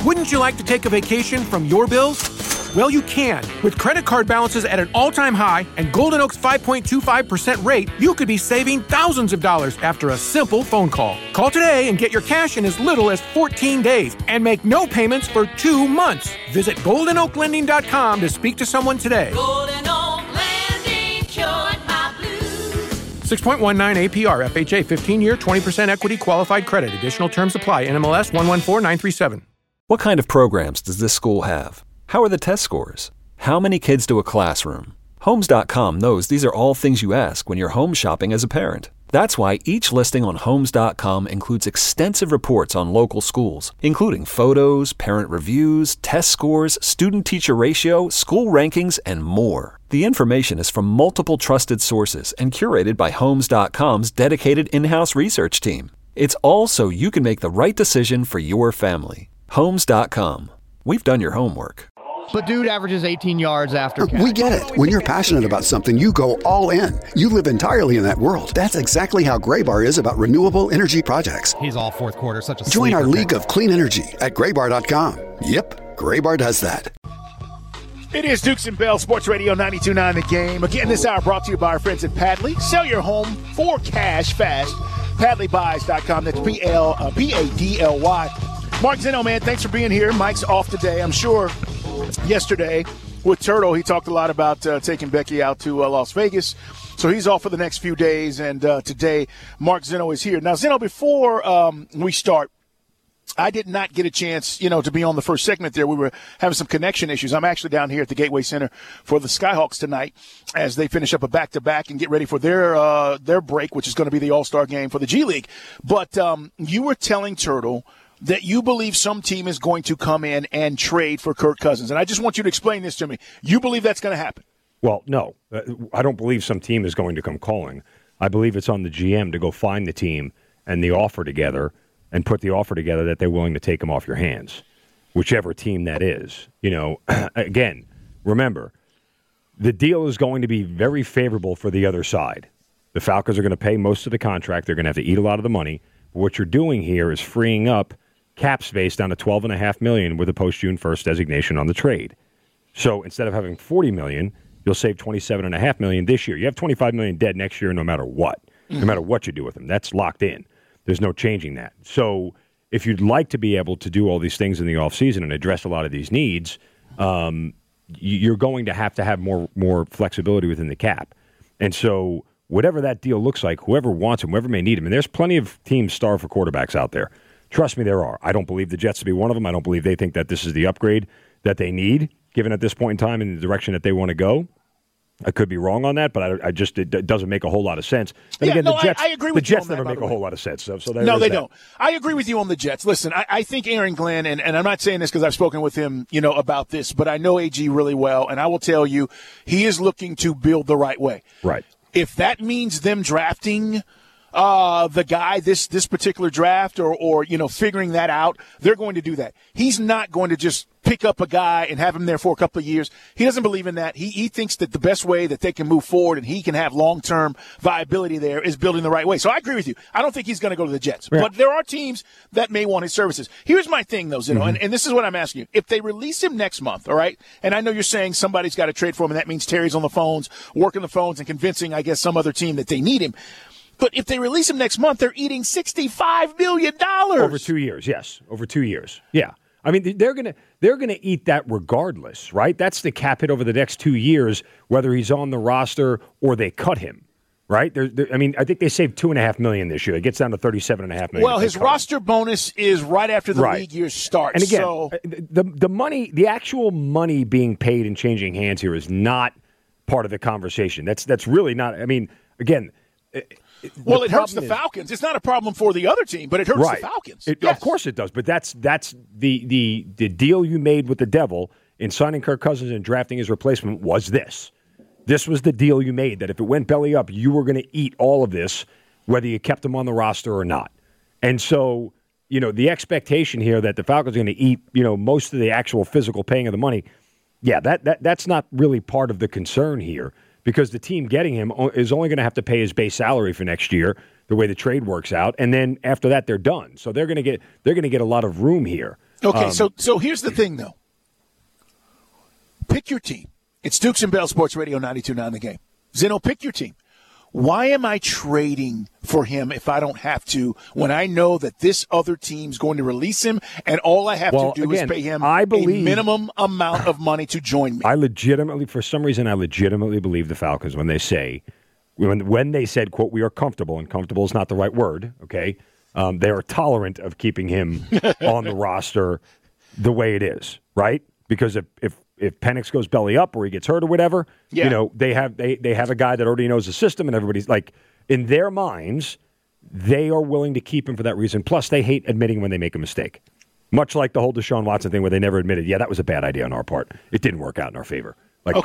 Wouldn't you like to take a vacation from your bills? Well, you can. With credit card balances at an all-time high and Golden Oak's 5.25% rate, you could be saving thousands of dollars after a simple phone call. Call today and get your cash in as little as 14 days and make no payments for 2 months. Visit GoldenOakLending.com to speak to someone today. Golden Oak Lending, cured my blues. 6.19 APR, FHA, 15-year, 20% equity qualified credit. Additional terms apply. NMLS 114937. What kind of programs does this school have? How are the test scores? How many kids to a classroom? Homes.com knows these are all things you ask when you're home shopping as a parent. That's why each listing on Homes.com includes extensive reports on local schools, including photos, parent reviews, test scores, student-teacher ratio, school rankings, and more. The information is from multiple trusted sources and curated by Homes.com's dedicated in-house research team. It's all so you can make the right decision for your family. Homes.com. We've done your homework. But dude averages 18 yards after catch. We get it. When you're passionate about something, you go all in. You live entirely in that world. That's exactly how Graybar is about renewable energy projects. He's all fourth quarter, such a Join our sleeper league pick. of clean energy at graybar.com. Yep, Graybar does that. It is Dukes and Bell Sports Radio 92.9 The Game. Again, this hour brought to you by our friends at Padley. Sell your home for cash fast. PadleyBuys.com. That's P-A-D-L-Y. Mark Zeno, man, thanks for being here. Mike's off today. I'm sure yesterday with Turtle, he talked a lot about taking Becky out to Las Vegas. So he's off for the next few days, and today Mark Zeno is here. Now, Zeno, before we start, I did not get a chance, to be on the first segment there. We were having some connection issues. I'm actually down here at the Gateway Center for the Skyhawks tonight as they finish up a back-to-back and get ready for their break, which is going to be the All-Star game for the G League. But you were telling Turtle that you believe some team is going to come in and trade for Kirk Cousins. And I just want you to explain this to me. You believe that's going to happen? Well, no. I don't believe some team is going to come calling. I believe it's on the GM to go find the team and the offer together and put the offer together that they're willing to take them off your hands, whichever team that is. Again, remember, the deal is going to be very favorable for the other side. The Falcons are going to pay most of the contract. They're going to have to eat a lot of the money. But what you're doing here is freeing up cap space down to $12.5 million with a post-June 1st designation on the trade. So instead of having $40 million, you'll save $27.5 million this year. You have $25 million dead next year no matter what. No matter what you do with them. That's locked in. There's no changing that. So if you'd like to be able to do all these things in the offseason and address a lot of these needs, you're going to have more flexibility within the cap. And so whatever that deal looks like, whoever wants him, whoever may need him, and there's plenty of teams starved for quarterbacks out there. Trust me, there are. I don't believe the Jets to be one of them. I don't believe they think that this is the upgrade that they need, given at this point in time in the direction that they want to go. I could be wrong on that, but it doesn't make a whole lot of sense. And again, the Jets, I agree with the Jets you on never that, make a whole lot of sense. So no, they don't. I agree with you on the Jets. Listen, I think Aaron Glenn, and I'm not saying this because I've spoken with him, about this, but I know AG really well, and I will tell you, he is looking to build the right way. Right. If that means them drafting the guy this particular draft or figuring that out, they're going to do that. He's not going to just pick up a guy and have him there for a couple of years. He doesn't believe in that. He thinks that the best way that they can move forward and he can have long-term viability there is building the right way. So I agree with you. I don't think he's going to go to the Jets. Yeah. But there are teams that may want his services. Here's my thing, though, Zeno, and this is what I'm asking you. If they release him next month, all right, and I know you're saying somebody's got to trade for him, and that means Terry's on the phones, working the phones and convincing, I guess, some other team that they need him. But if they release him next month, they're eating $65 million. Over 2 years, yes. Over 2 years. Yeah. I mean, they're gonna eat that regardless, right? That's the cap hit over the next 2 years, whether he's on the roster or they cut him, right? I think they saved $2.5 million this year. It gets down to $37.5 million. Well, his roster bonus is right after the league year starts. And again, the money, the actual money being paid and changing hands here is not part of the conversation. That's really not. I mean, again. Well, it hurts the Falcons. It's not a problem for the other team, but it hurts the Falcons. Yes. Of course it does, but that's the deal you made with the devil in signing Kirk Cousins and drafting his replacement was this. This was the deal you made, that if it went belly up, you were going to eat all of this, whether you kept him on the roster or not. And so, the expectation here that the Falcons are going to eat, most of the actual physical paying of the money, that's not really part of the concern here. Because the team getting him is only going to have to pay his base salary for next year, the way the trade works out, and then after that they're done. So they're going to get a lot of room here. Okay, so here's the thing, though. Pick your team. It's Dukes and Bell Sports Radio 92.9 The Game. Zeno, pick your team. Why am I trading for him if I don't have to when I know that this other team's going to release him and all I have to do is pay him a minimum amount of money to join me? For some reason, I legitimately believe the Falcons when they say, when they said, quote, we are comfortable, and comfortable is not the right word, okay? They are tolerant of keeping him on the roster the way it is, right? Because if Penix goes belly up or he gets hurt or whatever, they have a guy that already knows the system, and everybody's like, in their minds, they are willing to keep him for that reason. Plus, they hate admitting when they make a mistake. Much like the whole Deshaun Watson thing where they never admitted, that was a bad idea on our part. It didn't work out in our favor.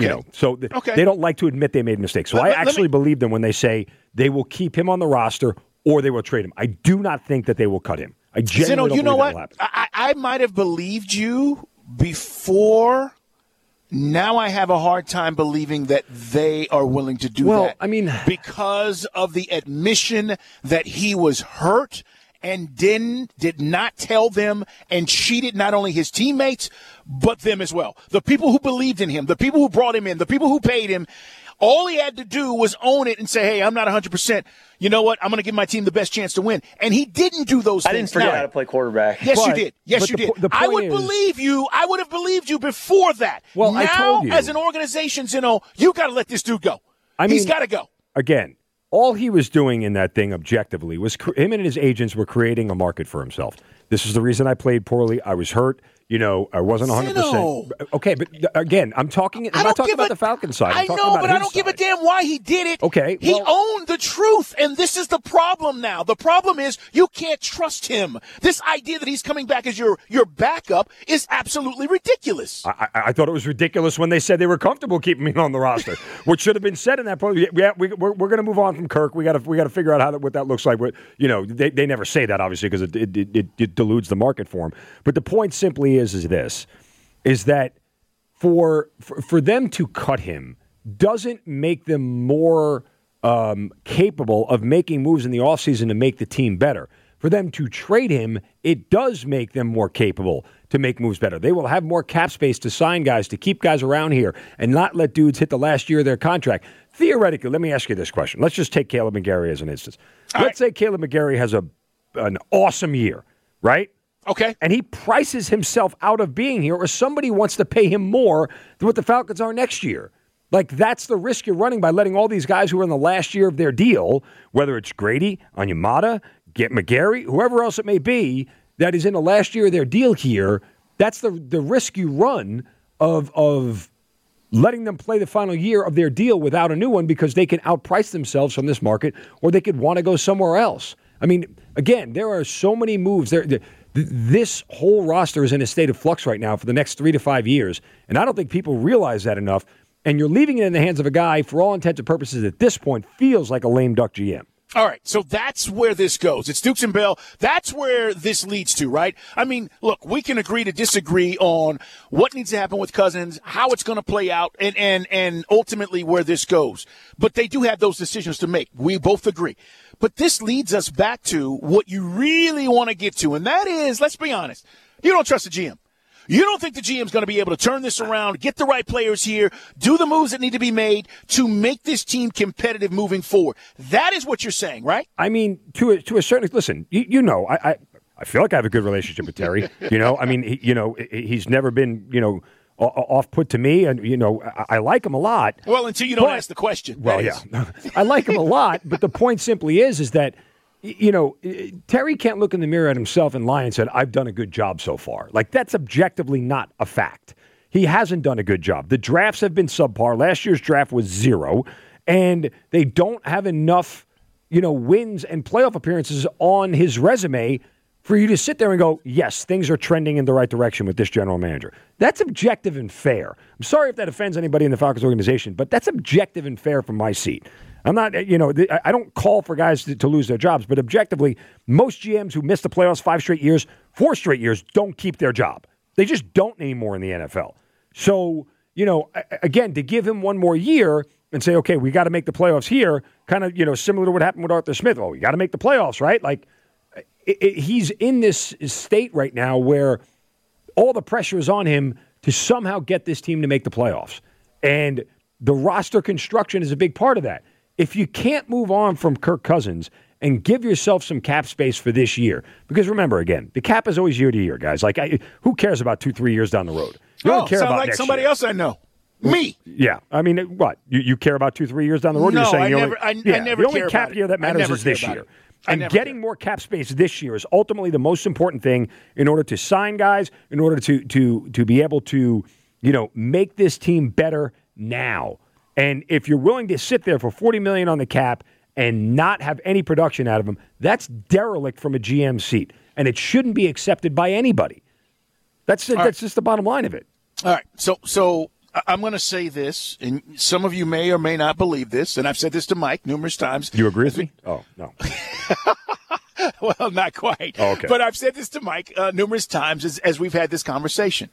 They don't like to admit they made mistakes. So I actually believe them when they say they will keep him on the roster or they will trade him. I do not think that they will cut him. I genuinely don't believe that will happen. I might have believed you before. Now I have a hard time believing that they are willing to do that. Well, I mean, because of the admission that he was hurt and did not tell them and cheated not only his teammates, but them as well. The people who believed in him, the people who brought him in, the people who paid him, all he had to do was own it and say, hey, I'm not 100%. You know what? I'm going to give my team the best chance to win. And he didn't do those things. I didn't forget how to play quarterback. Yes, you did. Yes, you did. I would believe you. I would have believed you before that. Well, now, I told you. As an organization, Zeno, you got to let this dude go. He's got to go. Again, all he was doing in that thing objectively was him and his agents were creating a market for himself. This is the reason I played poorly. I was hurt. I wasn't 100%. Okay, but again, I'm not talking about the Falcons side. I know, but I don't give a damn why he did it. Okay. He owned the truth, and this is the problem now. The problem is you can't trust him. This idea that he's coming back as your backup is absolutely ridiculous. I thought it was ridiculous when they said they were comfortable keeping me on the roster, which should have been said in that point. Yeah, we're going to move on from Kirk. We got to figure out what that looks like. They never say that, obviously, because it deludes the market for him. But the point simply is that for them to cut him doesn't make them more capable of making moves in the offseason to make the team better. For them to trade him, it does make them more capable to make moves better. They will have more cap space to sign guys, to keep guys around here, and not let dudes hit the last year of their contract. Theoretically, let me ask you this question. Let's just take Caleb McGarry as an instance. Let's say Caleb McGarry has an awesome year, right? Okay. And he prices himself out of being here, or somebody wants to pay him more than what the Falcons are next year. Like, that's the risk you're running by letting all these guys who are in the last year of their deal, whether it's Grady, Onyemata, get McGarry, whoever else it may be, that is in the last year of their deal here. That's the risk you run of letting them play the final year of their deal without a new one because they can outprice themselves from this market, or they could want to go somewhere else. I mean, again, there are so many moves. This whole roster is in a state of flux right now for the next 3 to 5 years, and I don't think people realize that enough. And you're leaving it in the hands of a guy, for all intents and purposes at this point, feels like a lame duck GM. All right, so that's where this goes. It's Dukes and Bell. That's where this leads to, right? I mean, look, we can agree to disagree on what needs to happen with Cousins, how it's going to play out, and ultimately where this goes. But they do have those decisions to make. We both agree. But this leads us back to what you really want to get to, and that is, let's be honest, you don't trust the GM. You don't think the GM's going to be able to turn this around, get the right players here, do the moves that need to be made to make this team competitive moving forward. That is what you're saying, right? I mean, to a certain – listen, I feel like I have a good relationship with Terry. I mean, he's never been, off put to me, and, I like him a lot. Well, until you don't ask the question. Well, yeah. I like him a lot, but the point simply is that – Terry can't look in the mirror at himself and lie and say, I've done a good job so far. Like, that's objectively not a fact. He hasn't done a good job. The drafts have been subpar. Last year's draft was 0, and they don't have enough, wins and playoff appearances on his resume for you to sit there and go, yes, things are trending in the right direction with this general manager. That's objective and fair. I'm sorry if that offends anybody in the Falcons organization, but that's objective and fair from my seat. I'm not, I don't call for guys to lose their jobs, but objectively, most GMs who miss the playoffs 5 straight years, 4 straight years, don't keep their job. They just don't anymore in the NFL. So, again, to give him one more year and say, okay, we got to make the playoffs here, kind of, similar to what happened with Arthur Smith. Oh, we got to make the playoffs, right? Like, he's in this state right now where all the pressure is on him to somehow get this team to make the playoffs. And the roster construction is a big part of that. If you can't move on from Kirk Cousins and give yourself some cap space for this year, because remember, again, the cap is always year to year, guys. Like, who cares about 2-3 years down the road? You don't care about like next somebody year. else I know. Me. Yeah. I mean, what? You care about 2-3 years down the road? No, You're saying I never the only care cap about year it. that I matters never is care this about year. it. I And never getting care. more cap space this year is ultimately the most important thing in order to sign guys, in order to be able to, make this team better now. And if you're willing to sit there for $40 million on the cap and not have any production out of them, that's derelict from a GM seat. And it shouldn't be accepted by anybody. That's just the bottom line of it. All right. So I'm going to say this, and some of you may or may not believe this, and I've said this to Mike numerous times. You agree with me? Oh, no. Well, not quite. Oh, okay. But I've said this to Mike numerous times as we've had this conversation.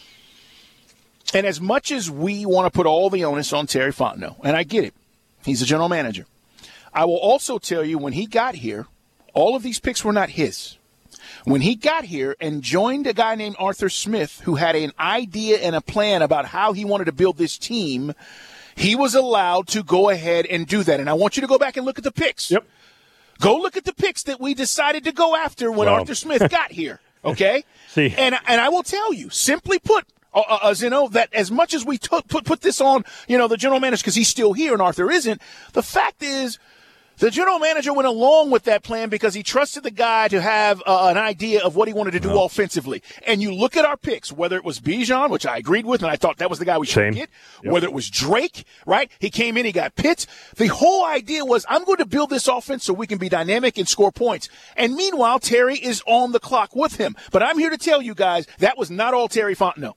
And as much as we want to put all the onus on Terry Fontenot, and I get it, he's the general manager, I will also tell you when he got here, all of these picks were not his. When he got here and joined a guy named Arthur Smith, who had an idea and a plan about how he wanted to build this team, he was allowed to go ahead and do that. And I want you to go back and look at the picks. Yep. Go look at the picks that we decided to go after when Arthur Smith got here, okay? See. And I will tell you, simply put, that as much as we put this on, the general manager, because he's still here and Arthur isn't, the fact is the general manager went along with that plan because he trusted the guy to have an idea of what he wanted to do offensively. And you look at our picks, whether it was Bijan, which I agreed with, and I thought that was the guy we should get, whether it was Drake, right? He came in, he got Pitts. The whole idea was, I'm going to build this offense so we can be dynamic and score points. And meanwhile, Terry is on the clock with him. But I'm here to tell you guys, that was not all Terry Fontenot.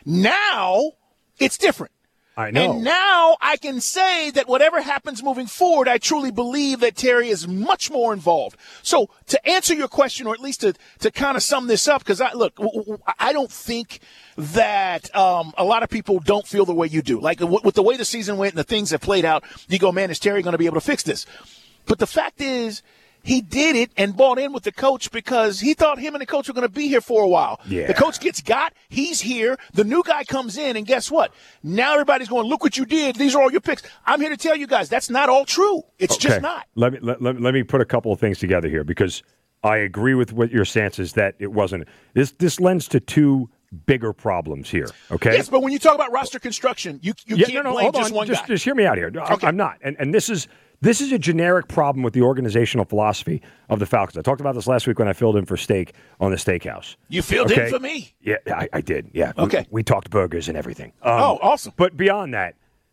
Now, it's different. I know. And now I can say that whatever happens moving forward, I truly believe that Terry is much more involved. So to answer your question, or at least to kind of sum this up, because I don't think that a lot of people don't feel the way you do. Like with the way the season went and the things that played out, you go, man, is Terry going to be able to fix this? But the fact is, he did it and bought in with the coach because he thought him and the coach were going to be here for a while. Yeah. The coach gets got. He's here. The new guy comes in, and guess what? Now everybody's going, look what you did. These are all your picks. I'm here to tell you guys that's not all true. It's just not. Let me put a couple of things together here because I agree with what your stance is that it wasn't. This lends to two bigger problems here, okay? Yes, but when you talk about roster construction, you can't blame just one guy. Just hear me out here. Okay. I'm not. And this is a generic problem with the organizational philosophy of the Falcons. I talked about this last week when I filled in for Steak on the Steakhouse. You filled in for me? Yeah, I did. Yeah. Okay. We talked burgers and everything. Awesome. But beyond that,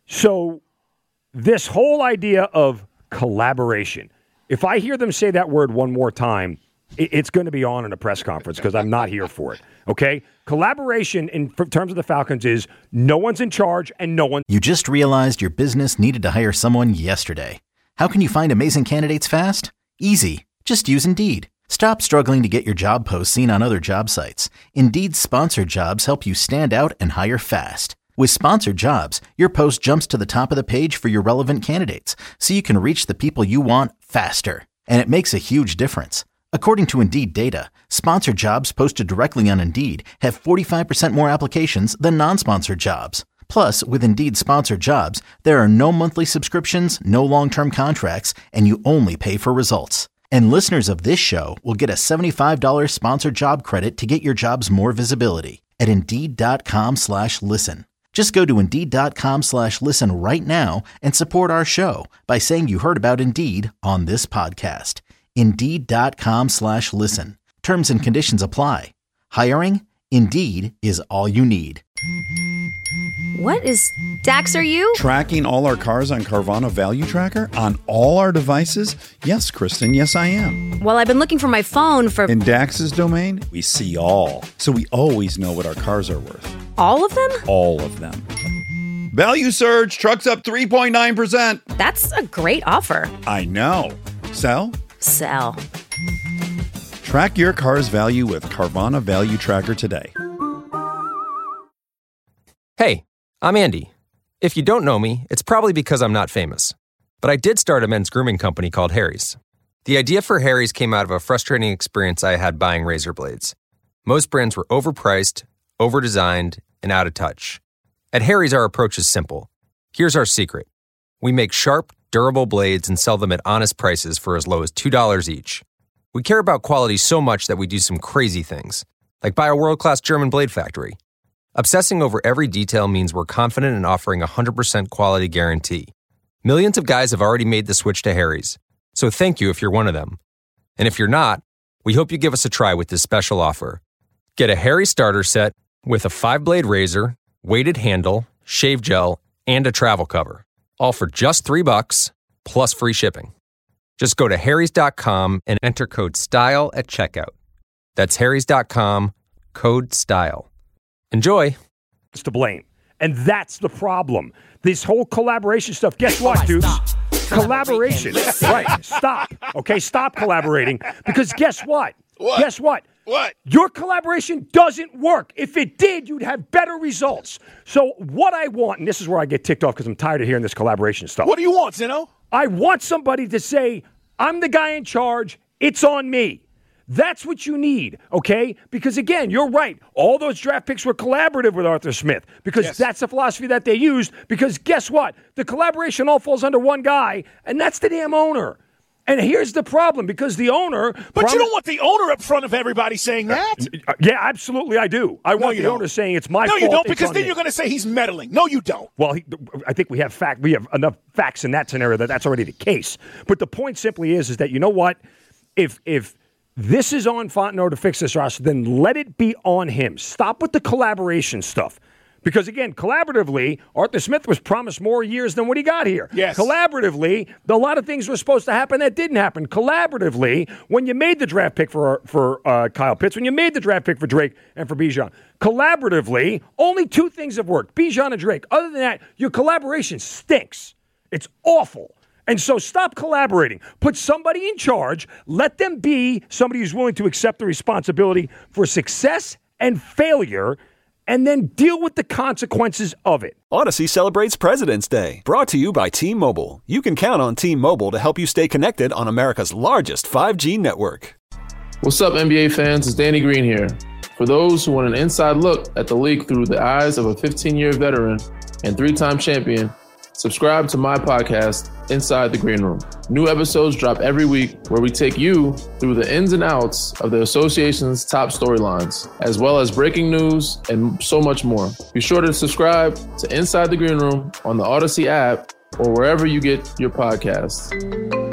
so this whole idea of collaboration, if I hear them say that word one more time, it's going to be on in a press conference because I'm not here for it. Okay? Collaboration in terms of the Falcons is no one's in charge and no one. You just realized your business needed to hire someone yesterday. How can you find amazing candidates fast? Easy. Just use Indeed. Stop struggling to get your job posts seen on other job sites. Indeed's sponsored jobs help you stand out and hire fast. With sponsored jobs, your post jumps to the top of the page for your relevant candidates, so you can reach the people you want faster. And it makes a huge difference. According to Indeed data, sponsored jobs posted directly on Indeed have 45% more applications than non-sponsored jobs. Plus, with Indeed sponsored jobs, there are no monthly subscriptions, no long-term contracts, and you only pay for results. And listeners of this show will get a $75 sponsored job credit to get your jobs more visibility at Indeed.com/listen. Just go to Indeed.com/listen right now and support our show by saying you heard about Indeed on this podcast. Indeed.com/listen. Terms and conditions apply. Hiring? Indeed is all you need. What is Dax, are you? Tracking all our cars on Carvana Value Tracker on all our devices? Yes, Kristen, yes I am. Well, I've been looking for my phone for... In Dax's domain, we see all. So we always know what our cars are worth. All of them? All of them. Value surge, trucks up 3.9%. That's a great offer. I know. Sell? Sell. Track your car's value with Carvana Value Tracker today. Hey, I'm Andy. If you don't know me, it's probably because I'm not famous. But I did start a men's grooming company called Harry's. The idea for Harry's came out of a frustrating experience I had buying razor blades. Most brands were overpriced, overdesigned, and out of touch. At Harry's, our approach is simple. Here's our secret. We make sharp, durable blades and sell them at honest prices for as low as $2 each. We care about quality so much that we do some crazy things, like buy a world-class German blade factory. Obsessing over every detail means we're confident in offering a 100% quality guarantee. Millions of guys have already made the switch to Harry's, so thank you if you're one of them. And if you're not, we hope you give us a try with this special offer. Get a Harry starter set with a 5-blade razor, weighted handle, shave gel, and a travel cover, all for just $3 plus free shipping. Just go to harrys.com and enter code STYLE at checkout. That's harrys.com, code STYLE. Enjoy. It's to blame. And that's the problem. This whole collaboration stuff, guess what, dudes? Collaboration. Right. Stop. Okay, stop collaborating. Because guess what? What? Guess what? What? Your collaboration doesn't work. If it did, you'd have better results. So what I want, and this is where I get ticked off because I'm tired of hearing this collaboration stuff. What do you want, Zeno? I want somebody to say, I'm the guy in charge. It's on me. That's what you need, okay? Because, again, you're right. All those draft picks were collaborative with Arthur Smith because that's the philosophy that they used. Because guess what? The collaboration all falls under one guy, and that's the damn owner. And here's the problem, because the owner... But you don't want the owner up front of everybody saying that. Yeah, absolutely I do. I want the owner saying it's my fault. No, you don't, because then you're going to say he's meddling. No, you don't. Well, I think we have enough facts in that scenario that that's already the case. But the point simply is that, you know what? If this is on Fontenot to fix this roster, then let it be on him. Stop with the collaboration stuff. Because, again, collaboratively, Arthur Smith was promised more years than what he got here. Yes. Collaboratively, a lot of things were supposed to happen that didn't happen. Collaboratively, when you made the draft pick for Kyle Pitts, when you made the draft pick for Drake and for Bijan, collaboratively, only two things have worked, Bijan and Drake. Other than that, your collaboration stinks. It's awful. And so stop collaborating. Put somebody in charge. Let them be somebody who's willing to accept the responsibility for success and failure, and then deal with the consequences of it. Odyssey celebrates President's Day, brought to you by T-Mobile. You can count on T-Mobile to help you stay connected on America's largest 5G network. What's up, NBA fans? It's Danny Green here. For those who want an inside look at the league through the eyes of a 15-year veteran and 3-time champion, subscribe to my podcast, Inside the Green Room. New episodes drop every week where we take you through the ins and outs of the association's top storylines, as well as breaking news and so much more. Be sure to subscribe to Inside the Green Room on the Odyssey app or wherever you get your podcasts.